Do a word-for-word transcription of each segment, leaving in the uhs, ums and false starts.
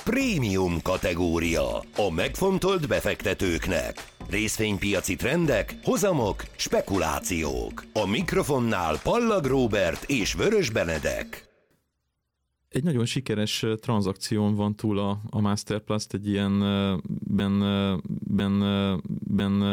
Prémium kategória. A megfontolt befektetőknek. Részvénypiaci trendek, hozamok, spekulációk. A mikrofonnál Pallag Róbert és Vörös Benedek. Egy nagyon sikeres tranzakción van túl a, a Masterplast, egy ilyen ben, ben, ben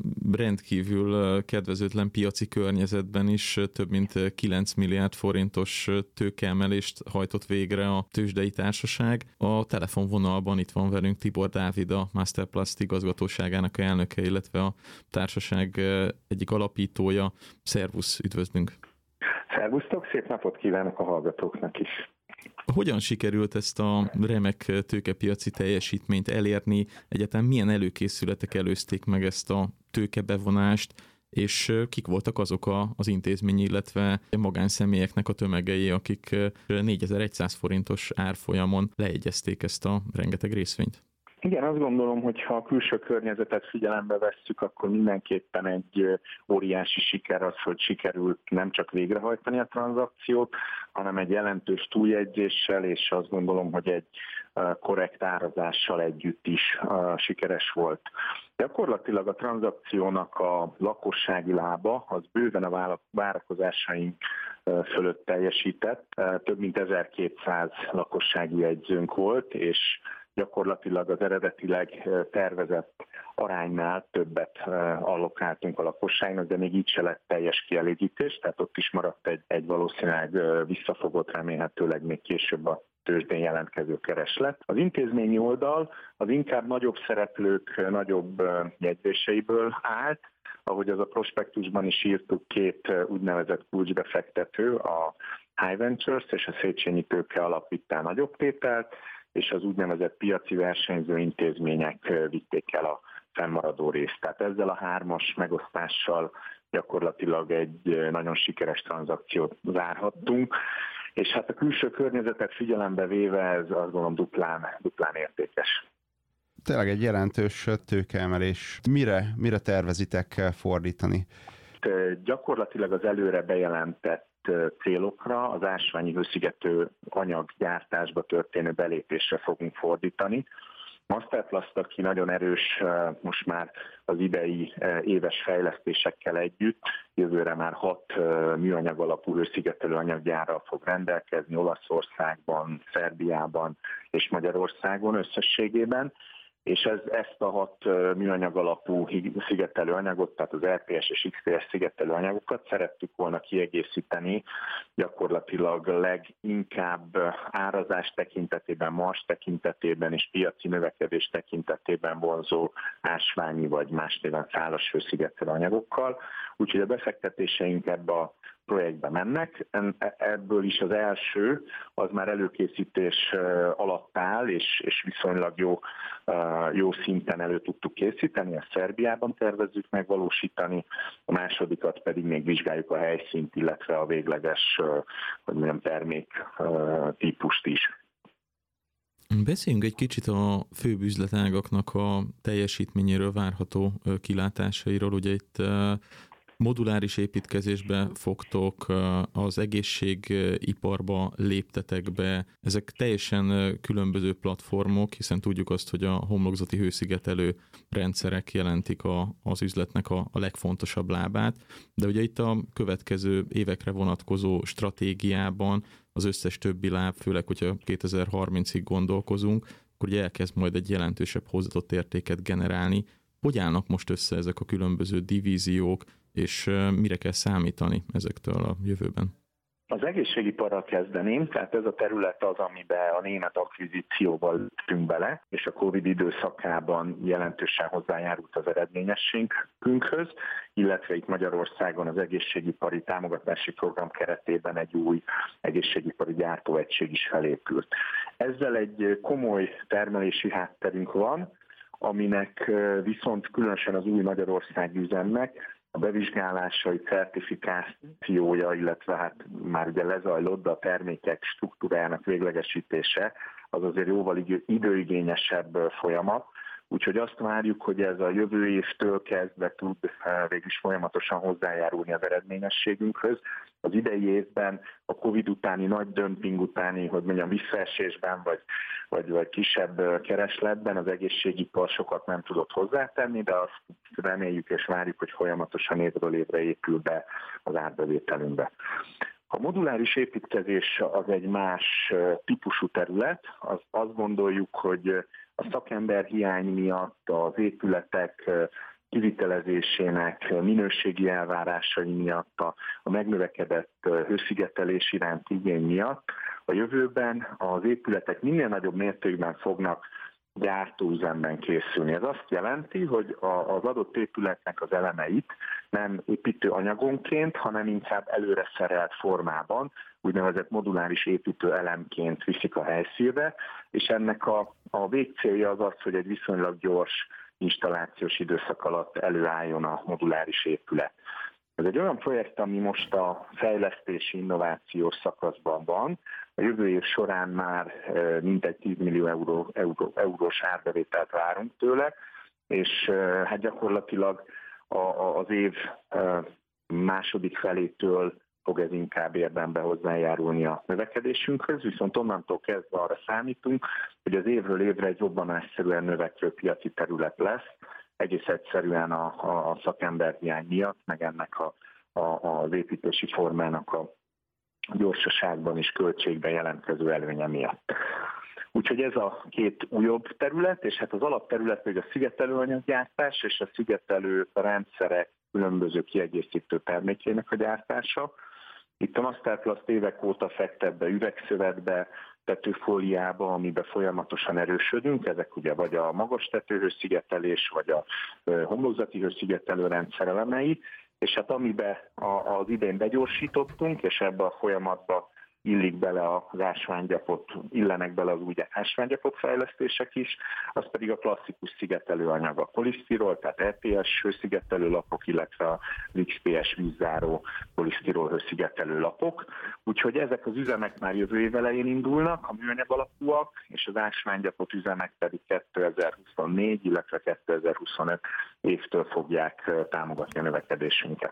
rendkívül kedvezőtlen piaci környezetben is több mint kilenc milliárd forintos tőkeemelést hajtott végre a tőzsdei társaság. A telefonvonalban itt van velünk Tibor Dávid, a Masterplast igazgatóságának elnöke, illetve a társaság egyik alapítója. Szervusz, üdvözlünk! Szervusztok, szép napot kívánok a hallgatóknak is! Hogyan sikerült ezt a remek tőkepiaci teljesítményt elérni? Egyáltalán milyen előkészületek előzték meg ezt a tőkebevonást, és kik voltak azok a, az intézményi, illetve magánszemélyeknek a tömegei, akik négyezer-száz forintos árfolyamon leegyezték ezt a rengeteg részvényt? Igen, azt gondolom, hogy ha a külső környezetet figyelembe vesszük, akkor mindenképpen egy óriási siker az, hogy sikerült nem csak végrehajtani a tranzakciót, hanem egy jelentős túljegyzéssel, és azt gondolom, hogy egy korrekt árazással együtt is sikeres volt. Gyakorlatilag a tranzakciónak a lakossági lába az bőven a várakozásaink fölött teljesített. Több mint ezerkétszáz lakossági jegyzőnk volt, és gyakorlatilag az eredetileg tervezett aránynál többet allokáltunk a lakosságnak, de még így se lett teljes kielégítés, tehát ott is maradt egy, egy valószínűleg visszafogott, remélhetőleg még később a tőzsdén jelentkező kereslet. Az intézményi oldal az inkább nagyobb szereplők nagyobb jegyzéseiből állt, ahogy az a prospektusban is írtuk, két úgynevezett kulcsbefektető, a High Ventures és a Széchenyi Tőke alapíttál nagyobb tételt, és az úgynevezett piaci versenyző intézmények vitték el a fennmaradó részt. Tehát ezzel a hármas megosztással gyakorlatilag egy nagyon sikeres tranzakciót zárhattunk, és hát a külső környezetet figyelembe véve ez azt gondolom duplán, duplán értékes. Tényleg egy jelentős tőkeemelés. Mire, mire tervezitek fordítani? Gyakorlatilag az előre bejelentett célokra, az ásványi hőszigetelő anyaggyártásba történő belépésre fogunk fordítani. Masterplast, aki nagyon erős most már az idei éves fejlesztésekkel együtt, jövőre már hat műanyag alapú hőszigetelő anyaggyárral fog rendelkezni Olaszországban, Szerbiában és Magyarországon összességében, és ez, ezt a hat műanyag alapú szigetelő anyagot, tehát az er pé es és iksz pé es szigetelő anyagokat szerettük volna kiegészíteni gyakorlatilag leginkább árazás tekintetében, mars tekintetében és piaci növekedés tekintetében vonzó ásványi vagy más néven szálas hőszigetelő anyagokkal. Úgyhogy a befektetéseink ebbe a projektbe mennek. Ebből is az első, az már előkészítés alatt áll, és, és viszonylag jó, jó szinten elő tudtuk készíteni, ezt Szerbiában tervezzük megvalósítani, a másodikat pedig még vizsgáljuk a helyszínt, illetve a végleges hogy mondjam, termék típust is. Beszéljünk egy kicsit a főbb üzletágaknak a teljesítményéről, várható kilátásairól. Ugye itt moduláris építkezésbe fogtok, az egészségiparba léptetek be. Ezek teljesen különböző platformok, hiszen tudjuk azt, hogy a homlokzati hőszigetelő rendszerek jelentik a, az üzletnek a, a legfontosabb lábát, de ugye itt a következő évekre vonatkozó stratégiában az összes többi láb, főleg, hogyha kétezer-harmincig gondolkozunk, akkor ugye elkezd majd egy jelentősebb hozzáadott értéket generálni. Hogy állnak most össze ezek a különböző divíziók, és mire kell számítani ezektől a jövőben? Az egészségiparral kezdeném, tehát ez a terület az, amiben a német akvizícióval léptünk bele, és a Covid időszakában jelentősen hozzájárult az eredményességünkhöz, illetve itt Magyarországon az egészségipari támogatási program keretében egy új egészségipari gyártóegység is felépült. Ezzel egy komoly termelési hátterünk van, aminek viszont különösen az új magyarországi üzemnek a bevizsgálásai, certifikációja, illetve hát már ugye lezajlott, de a termékek struktúrájának véglegesítése az azért jóval időigényesebb folyamat, Úgyhogy azt várjuk, hogy ez a jövő évtől kezdve tud végülis folyamatosan hozzájárulni az eredményességünkhöz. Az idei évben a Covid utáni nagy dömping utáni, hogy mondjam, visszaesésben vagy, vagy, vagy kisebb keresletben az egészségipar sokat nem tudott hozzátenni, de azt reméljük és várjuk, hogy folyamatosan évről évre épül be az árbevételünkbe. A moduláris építkezés az egy más típusú terület. Az, azt gondoljuk, hogy a szakemberhiány miatt az épületek kivitelezésének minőségi elvárásai miatt, a, a megnövekedett hőszigetelés iránti igény miatt a jövőben az épületek minél nagyobb mértékben fognak gyártóüzemben készülni. Ez azt jelenti, hogy az adott épületnek az elemeit nem építőanyagonként, hanem inkább előre szerelt formában, úgynevezett moduláris építő elemként viszik a helyszínre, és ennek a, a végcélja az az, hogy egy viszonylag gyors installációs időszak alatt előálljon a moduláris épület. Ez egy olyan projekt, ami most a fejlesztési innovációs szakaszban van. A jövő év során már mintegy tíz millió euró, euró, eurós árbevételt várunk tőle, és hát gyakorlatilag a, a, az év második felétől fog ez inkább érdembe hozzájárulni a növekedésünkhöz, viszont onnantól kezdve arra számítunk, hogy az évről évre egy robbanásszerűen növekvő piaci terület lesz, egész egyszerűen a, a, a szakemberhiány miatt, meg ennek a, a, az építési formának a gyorsaságban és költségben jelentkező előnye miatt. Úgyhogy ez a két újabb terület, és hát az alapterület még a szigetelőanyaggyártás és a szigetelő rendszerek különböző kiegészítő termékének a gyártása. Itt a Masterplast évek óta fektet be üvegszövetbe, tetőfóliába, amiben folyamatosan erősödünk, ezek ugye vagy a magas tetőhőszigetelés, vagy a homlokzati hőszigetelő rendszer elemei, és hát amiben az idén begyorsítottunk, és ebbe a folyamatba illik bele az ásványgyapot, illenek bele az új ásványgyapot fejlesztések is, az pedig a klasszikus szigetelőanyag, a polisztirol, tehát é pé es hőszigetelő lapok, illetve az iksz pé es vízzáró polisztirol hőszigetelő lapok. Úgyhogy ezek az üzemek már jövő év elején indulnak, a műanyag alapúak, és az ásványgyapot üzemek pedig kétezer-huszonnégy, illetve kétezer-huszonöt évtől fogják támogatni a növekedésünket.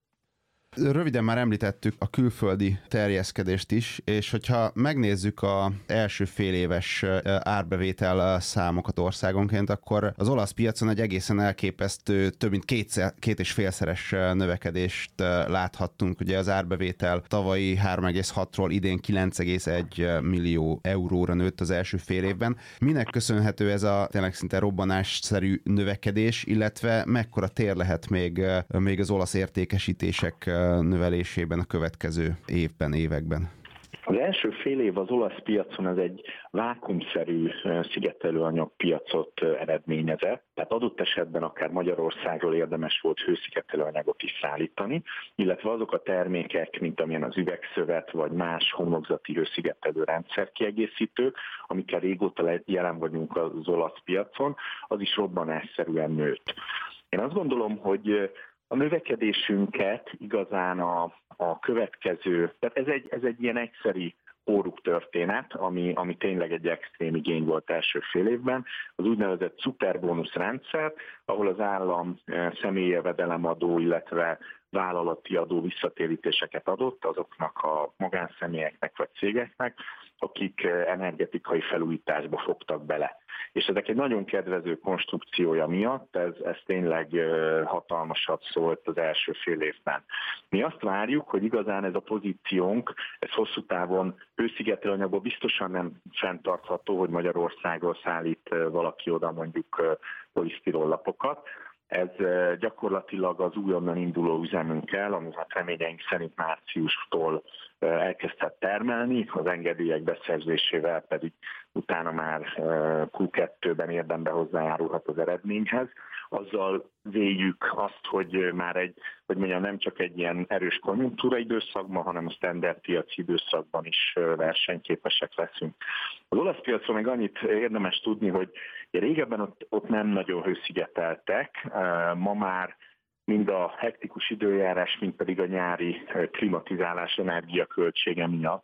Röviden már említettük a külföldi terjeszkedést is, és hogyha megnézzük az első fél éves árbevétel számokat országonként, akkor az olasz piacon egy egészen elképesztő, több mint kétszer, két és félszeres növekedést láthattunk. Ugye az árbevétel tavalyi három egész hatról idén kilenc egész egy millió euróra nőtt az első fél évben. Minek köszönhető ez a tényleg szinte robbanásszerű növekedés, illetve mekkora tér lehet még, még az olasz értékesítések növelésében a következő évben, években? Az első fél év az olasz piacon ez egy vákuumszerű szigetelőanyag piacot eredményezett, tehát adott esetben akár Magyarországról érdemes volt hőszigetelőanyagot is szállítani, illetve azok a termékek, mint amilyen az üvegszövet, vagy más homlokzati hőszigetelő rendszerkiegészítők, amikkel régóta jelen vagyunk az olasz piacon, az is robbanásszerűen nőtt. Én azt gondolom, hogy a növekedésünket igazán a, a következő, tehát ez egy, ez egy ilyen egyszeri óruk történet, ami, ami tényleg egy extrém igény volt első fél évben, az úgynevezett szuperbónusz rendszer, ahol az állam személyi jövedelemadó, illetve vállalati adó visszatérítéseket adott azoknak a magánszemélyeknek vagy cégeknek, akik energetikai felújításba fogtak bele. És ezek egy nagyon kedvező konstrukciója miatt, ez, ez tényleg hatalmasat szólt az első fél évben. Mi azt várjuk, hogy igazán ez a pozíciónk, ez hosszú távon hőszigetelőanyagból biztosan nem fenntartható, hogy Magyarországról szállít valaki oda mondjuk polisztirol lapokat. Ez gyakorlatilag az újonnan induló üzemünkkel, ami hát reményeink szerint márciustól elkezdett termelni, az engedélyek beszerzésével pedig utána már kú kettőben érdembe hozzájárulhat az eredményhez. Azzal véljük azt, hogy már egy, hogy mondjam, nem csak egy ilyen erős konjunktúra időszakban, hanem a standard piaci időszakban is versenyképesek leszünk. Az olasz piacról még annyit érdemes tudni, hogy régebben ott, ott nem nagyon hőszigeteltek, ma már mind a hektikus időjárás, mind pedig a nyári klimatizálás energiaköltsége miatt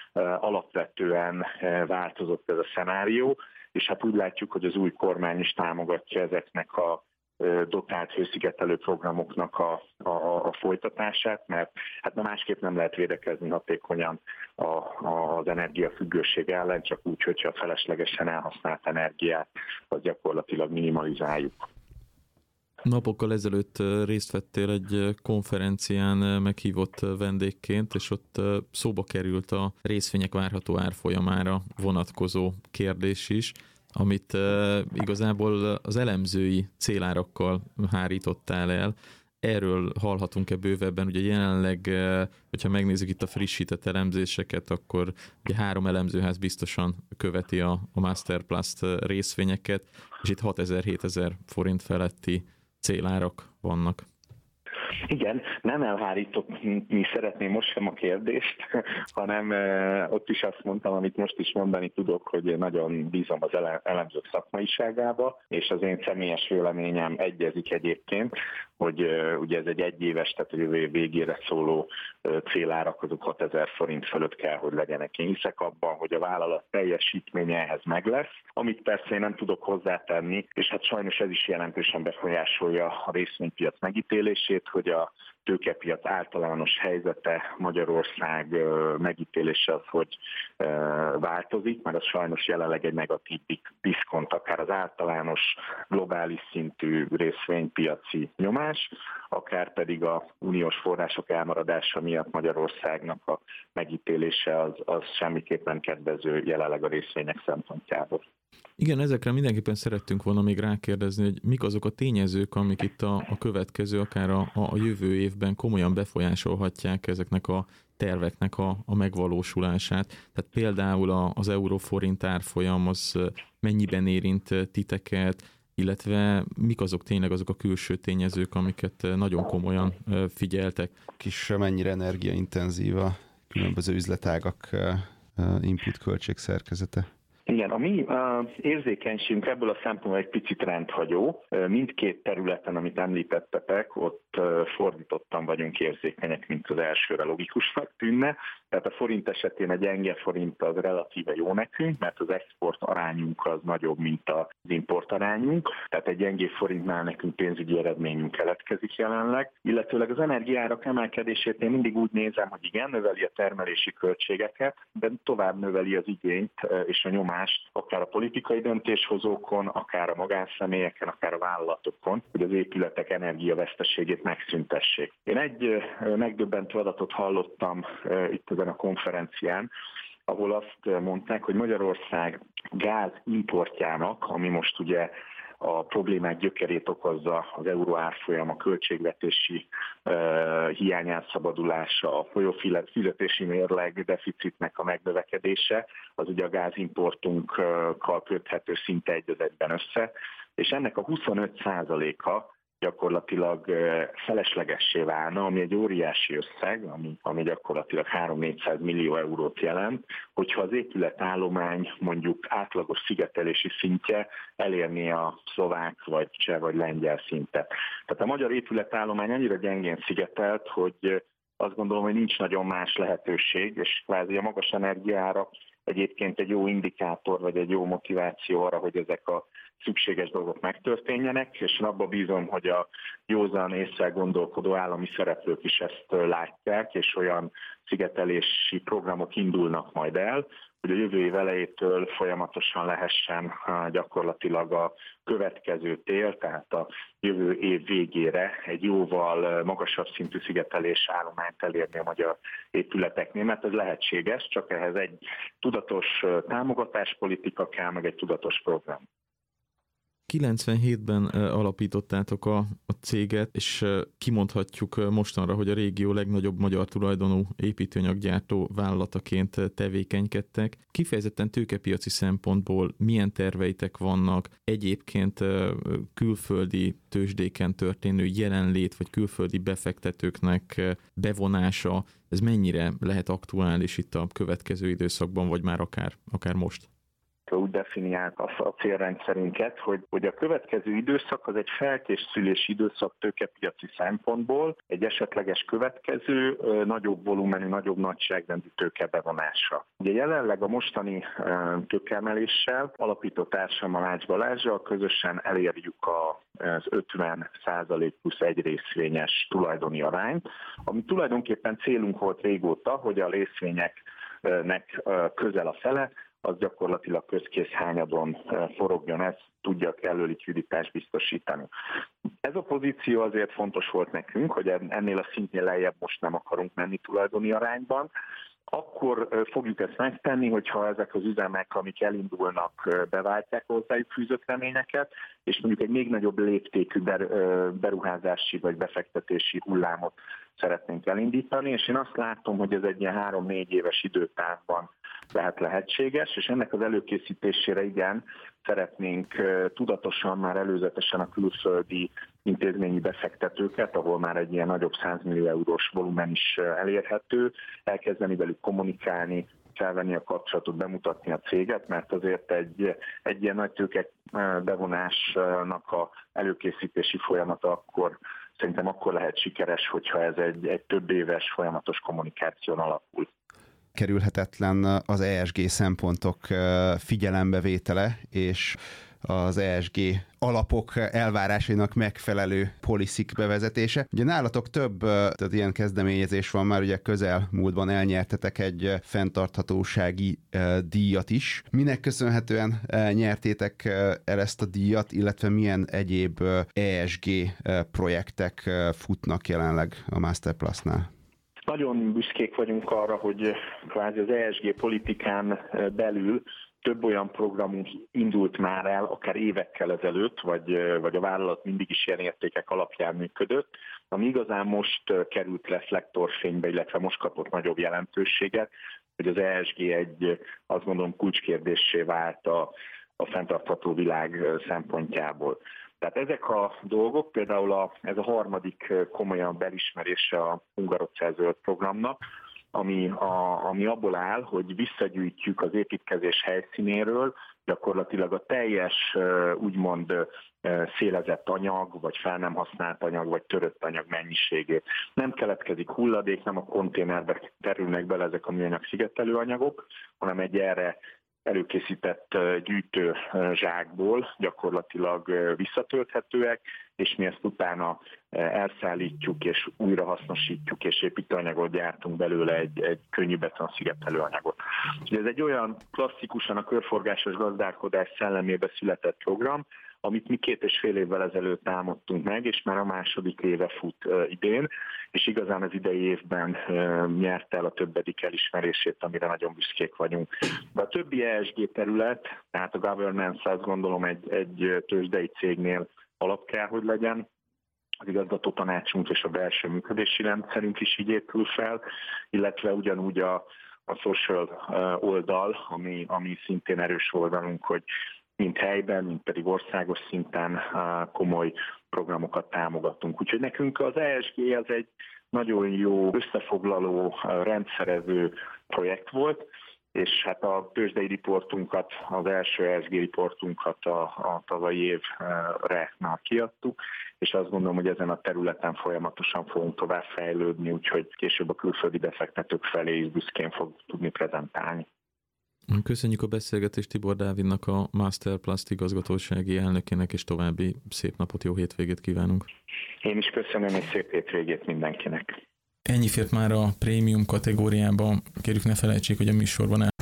alapvetően változott ez a szenárió, és hát úgy látjuk, hogy az új kormány is támogatja ezeknek a dotált hőszigetelő programoknak a, a, a folytatását, mert hát na másképp nem lehet védekezni hatékonyan a, a, az energiafüggőség ellen, csak úgy, hogyha feleslegesen elhasznált energiát, az gyakorlatilag minimalizáljuk. Napokkal ezelőtt részt vettél egy konferencián meghívott vendégként, és ott szóba került a részvények várható árfolyamára vonatkozó kérdés is, amit igazából az elemzői célárakkal hárítottál el. Erről hallhatunk-e bővebben? Ugye jelenleg, hogyha megnézzük itt a frissített elemzéseket, akkor ugye három elemzőház biztosan követi a, a Masterplast részvényeket, és itt hatezer-hétezer forint feletti célárak vannak. Igen, nem elhárítani szeretném most sem a kérdést, hanem ott is azt mondtam, amit most is mondani tudok, hogy nagyon bízom az elemzők szakmaiságába, és az én személyes véleményem egyezik egyébként, hogy ugye ez egy egyéves, tehát a jövő év végére szóló célárak, azok hatezer forint fölött kell, hogy legyenek. Én hiszek abban, hogy a vállalat teljesítménye ehhez meg lesz, amit persze én nem tudok hozzátenni, és hát sajnos ez is jelentősen befolyásolja a részvénypiac megítélését, hogy a tőkepiac általános helyzete, Magyarország megítélése az, hogy változik, mert az sajnos jelenleg egy negatív diszkont, akár az általános globális szintű részvénypiaci nyomás, akár pedig a uniós források elmaradása miatt Magyarországnak a megítélése az, az semmiképpen kedvező jelenleg a részvények szempontjából. Igen, ezekre mindenképpen szerettünk volna még rákérdezni, hogy mik azok a tényezők, amik itt a, a következő, akár a, a jövő évben komolyan befolyásolhatják ezeknek a terveknek a, a megvalósulását. Tehát például a, az euró-forint árfolyam az mennyiben érint titeket, illetve mik azok tényleg azok a külső tényezők, amiket nagyon komolyan figyeltek. Kis mennyire energiaintenzív a különböző üzletágak input költség szerkezete. Igen, a mi uh, érzékenységünk ebből a szempontból egy picit rendhagyó. Mindkét területen, amit említettetek, ott uh, fordítottan vagyunk érzékenyek, mint az elsőre logikusnak tűnne. Tehát a forint esetén a gyenge forint az relatíve jó nekünk, mert az export arányunk az nagyobb, mint az import arányunk. Tehát egy gyengébb forintnál nekünk pénzügyi eredményünk keletkezik jelenleg. Illetőleg az energiárak emelkedését én mindig úgy nézem, hogy igen, növeli a termelési költségeket, de tovább növeli az igényt és a nyomást, akár a politikai döntéshozókon, akár a magánszemélyeken, akár a vállalatokon, hogy az épületek energiaveszteségét megszüntessék. Én egy megdöbbentő adatot hallottam itt ezen a konferencián, ahol azt mondták, hogy Magyarország gáz importjának, ami most ugye a problémák gyökerét okozza, az euró árfolyam, a költségvetési uh, hiányelszabadulása, a folyófizetési mérleg deficitnek a megnövekedése, az ugye a gázimportunkkal köthető szinte egy az egyben össze, és ennek a huszonöt százaléka gyakorlatilag feleslegessé válna, ami egy óriási összeg, ami, ami gyakorlatilag háromszáz-négyszáz millió eurót jelent, hogyha az épületállomány mondjuk átlagos szigetelési szintje elérné a szlovák, vagy cseh, vagy lengyel szintet. Tehát a magyar épületállomány annyira gyengén szigetelt, hogy azt gondolom, hogy nincs nagyon más lehetőség, és kvázi a magas energiaára egyébként egy jó indikátor, vagy egy jó motiváció arra, hogy ezek a szükséges dolgok megtörténjenek, és én abba bízom, hogy a józan ésszel gondolkodó állami szereplők is ezt látják, és olyan szigetelési programok indulnak majd el, hogy a jövő év elejétől folyamatosan lehessen gyakorlatilag a következő tél, tehát a jövő év végére egy jóval magasabb szintű szigetelés állományt elérni a magyar épületeknél, mert ez lehetséges, csak ehhez egy tudatos támogatáspolitika kell, meg egy tudatos program. kilencvenhétben alapítottátok a, a céget, és kimondhatjuk mostanra, hogy a régió legnagyobb magyar tulajdonú építőanyaggyártó vállalataként tevékenykedtek. Kifejezetten tőkepiaci szempontból milyen terveitek vannak, egyébként külföldi tőzsdéken történő jelenlét, vagy külföldi befektetőknek bevonása, ez mennyire lehet aktuális itt a következő időszakban, vagy már akár, akár most? úgy definiált a célrendszerünket, hogy, hogy a következő időszak az egy felkészülési időszak tőkepiaci szempontból, egy esetleges következő nagyobb volumenű, nagyobb nagyságrendű tőkebevonásra. Ugye jelenleg a mostani tőkeemeléssel alapító társam Malács Balázsral közösen elérjük az ötven százalék plusz egy részvényes tulajdoni arányt, ami tulajdonképpen célunk volt régóta, hogy a részvényeknek közel a fele, az gyakorlatilag közkészhányadon forogjon, ez tudja kellő likviditást biztosítani. Ez a pozíció azért fontos volt nekünk, hogy ennél a szintnél lejjebb most nem akarunk menni tulajdoni arányban. Akkor fogjuk ezt megtenni, hogyha ezek az üzemek, amik elindulnak, beváltják hozzájuk fűzött reményeket, és mondjuk egy még nagyobb léptékű beruházási vagy befektetési hullámot szeretnénk elindítani, és én azt látom, hogy ez egy ilyen három-négy éves időtávban lehet lehetséges, és ennek az előkészítésére igen, szeretnénk tudatosan már előzetesen a külföldi intézményi befektetőket, ahol már egy ilyen nagyobb száz millió eurós volumen is elérhető, elkezdeni velük kommunikálni, felvenni a kapcsolatot, bemutatni a céget, mert azért egy, egy ilyen nagy tőke bevonásnak a előkészítési folyamata akkor szerintem akkor lehet sikeres, hogyha ez egy, egy több éves folyamatos kommunikáción alapul. Kerülhetetlen az E S G szempontok figyelembevétele, és az E S G alapok elvárásainak megfelelő policy bevezetése. Ugye nálatok több tehát ilyen kezdeményezés van, már ugye közelmúltban elnyertetek egy fenntarthatósági díjat is. Minek köszönhetően nyertétek el ezt a díjat, illetve milyen egyéb E S G projektek futnak jelenleg a Masterplastnál? Nagyon büszkék vagyunk arra, hogy kvázi az E S G politikán belül több olyan programunk indult már el, akár évekkel ezelőtt, vagy, vagy a vállalat mindig is ilyen értékek alapján működött, ami igazán most került reflektorfénybe, illetve most kapott nagyobb jelentőséget, hogy az E S G egy, azt gondolom, kulcskérdéssé vált a, a fenntartható világ szempontjából. Tehát ezek a dolgok, például a, ez a harmadik komolyan belismerése a Hungarocell zöld programnak, ami, a, ami abból áll, hogy visszagyűjtjük az építkezés helyszínéről gyakorlatilag a teljes, úgymond szélezett anyag, vagy fel nem használt anyag, vagy törött anyag mennyiségét. Nem keletkezik hulladék, nem a konténerbe kerülnek bele ezek a műanyag szigetelő anyagok, hanem egy erre előkészített gyűjtő zsákból gyakorlatilag visszatölthetőek, és mi ezt utána elszállítjuk, és újra hasznosítjuk, és építőanyagot gyártunk belőle, egy, egy könnyű beton szigetelő anyagot. Ez egy olyan klasszikusan a körforgásos gazdálkodás szellemébe született program, amit mi két és fél évvel ezelőtt támadtunk meg, és már a második éve fut idén, és igazán az idei évben nyerte el a többedik elismerését, amire nagyon büszkék vagyunk. De a többi E S G terület, tehát a governance, azt gondolom egy, egy tőzsdei cégnél alap kell, hogy legyen. Az igazgató tanácsunk és a belső működési rendszerünk is így épül fel, illetve ugyanúgy a, a social oldal, ami, ami szintén erős oldalunk, hogy mind helyben, mind pedig országos szinten komoly programokat támogatunk. Úgyhogy nekünk az E S G az egy nagyon jó összefoglaló, rendszerező projekt volt, és hát a tőzsdei riportunkat, az első E S G riportunkat a, a tavalyi évre már kiadtuk, és azt gondolom, hogy ezen a területen folyamatosan fogunk tovább fejlődni, úgyhogy később a külföldi befektetők felé is büszkén fog tudni prezentálni. Köszönjük a beszélgetést Tibor Dávidnak, a Masterplast igazgatósági elnökének, és további szép napot, jó hétvégét kívánunk. Én is köszönöm, és szép hétvégét mindenkinek. Ennyi fért már a prémium kategóriába. Kérjük, ne felejtsék, hogy a műsorban